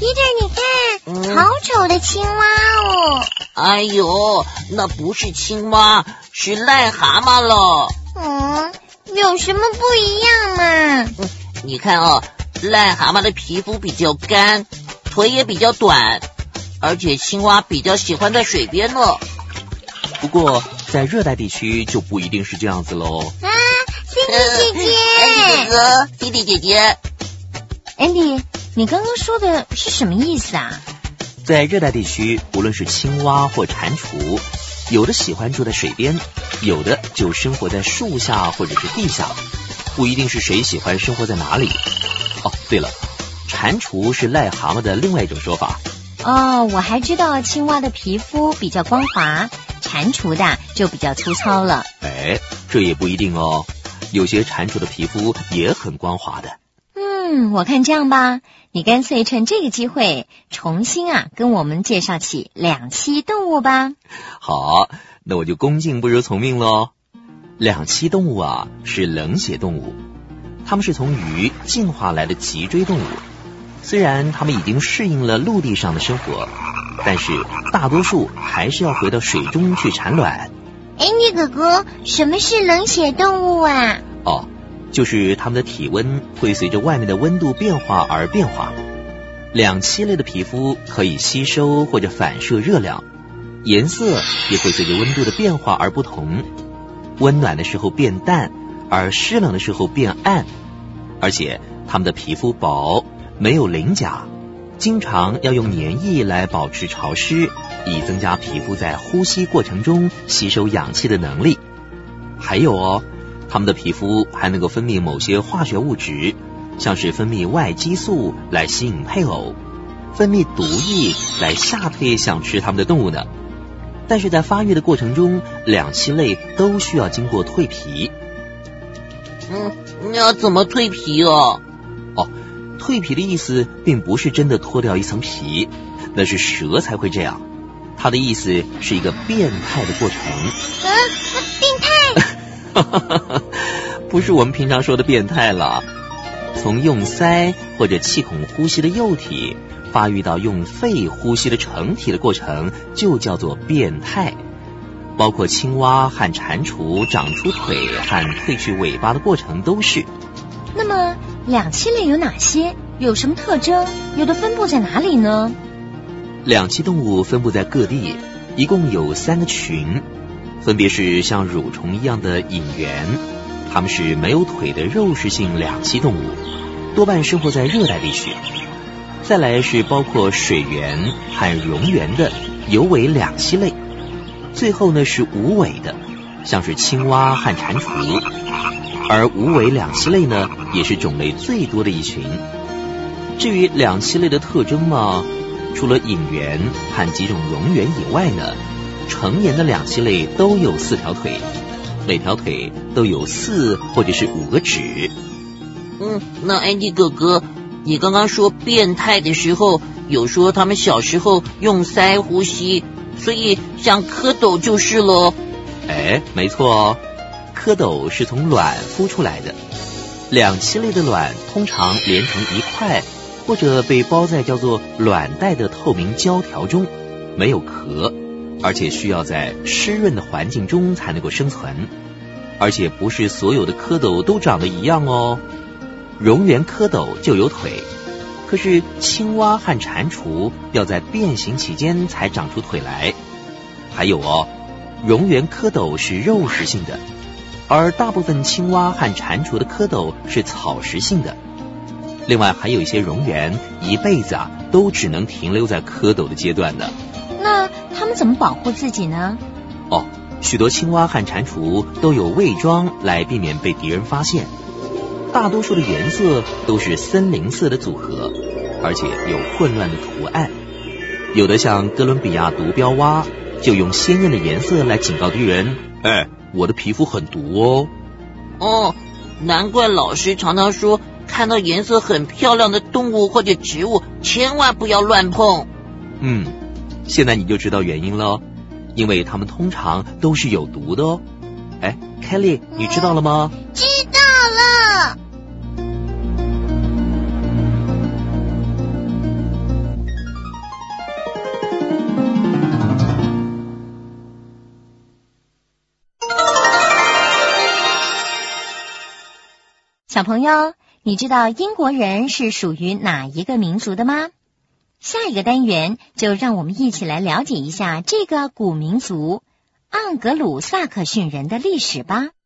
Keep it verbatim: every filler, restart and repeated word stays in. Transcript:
Peter， 你看，嗯、好丑的青蛙哦！ 哎呦，那不是青蛙，是癞蛤蟆了。 嗯，有什么不一样嘛？ 嗯，你看哦，癞蛤蟆的皮肤比较干，腿也比较短，而且青蛙比较喜欢在水边呢。 不过在热带地区就不一定是这样子喽。 啊 ，Cindy 姐姐， 安迪哥哥 ，Cindy 姐姐 ，Andy， 你刚刚说的是什么意思啊？ 在热带地区，无论是青蛙或蟾蜍，有的喜欢住在水边，有的就生活在树下或者是地下，不一定是谁喜欢生活在哪里。哦，对了，蟾蜍是癞蛤蟆的另外一种说法。 哦，我还知道青蛙的皮肤比较光滑，蟾蜍的就比较粗糙了。 哎，这也不一定哦，有些蟾蜍的皮肤也很光滑的。 嗯，我看这样吧，你干脆趁这个机会重新啊跟我们介绍起两栖动物吧。 好，那我就恭敬不如从命咯。两栖动物啊是冷血动物，它们是从鱼进化来的脊椎动物。虽然它们已经适应了陆地上的生活，但是大多数还是要回到水中去产卵。 Andy哥哥，什么是冷血动物啊？ 哦，就是它们的体温会随着外面的温度变化而变化。两栖类的皮肤可以吸收或者反射热量，颜色也会随着温度的变化而不同。温暖的时候变淡，而湿冷的时候变暗。而且它们的皮肤薄，没有鳞甲，经常要用粘液来保持潮湿，以增加皮肤在呼吸过程中吸收氧气的能力。还有哦，它们的皮肤还能够分泌某些化学物质，像是分泌外激素来吸引配偶，分泌毒液来吓退想吃它们的动物呢。但是在发育的过程中，两栖类都需要经过蜕皮。 嗯，你要怎么蜕皮哦？ 哦，蜕皮的意思并不是真的脱掉一层皮，那是蛇才会这样。它的意思是一个变态的过程。 啊，变态？ 不是我们平常说的变态了。从用鳃或者气孔呼吸的幼体发育到用肺呼吸的成体的过程就叫做变态。包括青蛙和蟾蜍长出腿和褪去尾巴的过程都是。 那么两栖类有哪些？有什么特征？有的分布在哪里呢？ 两栖动物分布在各地，一共有三个群，分别是像蠕虫一样的隐缘，它们是没有腿的肉食性两栖动物，多半生活在热带地区。再来是包括水螈和蝾螈的有尾两栖类。最后呢是无尾的，像是青蛙和蟾蜍。而无尾两栖类呢也是种类最多的一群。至于两栖类的特征嘛，除了隐缘和几种蝾螈以外呢，成年的两栖类都有四条腿，每条腿都有四或者是五个指。 嗯，那安迪哥哥，你刚刚说变态的时候，有说他们小时候用鳃呼吸，所以像蝌蚪就是咯。 哎，没错哦，蝌蚪是从卵孵出来的。两栖类的卵通常连成一块，或者被包在叫做卵袋的透明胶条中，没有壳，而且需要在湿润的环境中才能够生存。而且不是所有的蝌蚪都长得一样哦。蝾螈蝌蚪就有腿，可是青蛙和蟾蜍要在变形期间才长出腿来。还有哦，蝾螈蝌蚪是肉食性的，而大部分青蛙和蟾蜍的蝌蚪是草食性的。另外还有一些蝾螈一辈子啊都只能停留在蝌蚪的阶段的。 那他们怎么保护自己呢？ 哦，许多青蛙和蟾蜍都有伪装来避免被敌人发现。大多数的颜色都是森林色的组合，而且有混乱的图案。有的像哥伦比亚毒标蛙，就用鲜艳的颜色来警告敌人，哎，我的皮肤很毒哦。 哦，难怪老师常常说，看到颜色很漂亮的动物或者植物，千万不要乱碰。 嗯，现在你就知道原因了，因为它们通常都是有毒的哦。哎 ，Kelly， 你知道了吗？ 知道了。 小朋友，你知道英国人是属于哪一个民族的吗？下一个单元就让我们一起来了解一下这个古民族——盎格鲁撒克逊人的历史吧。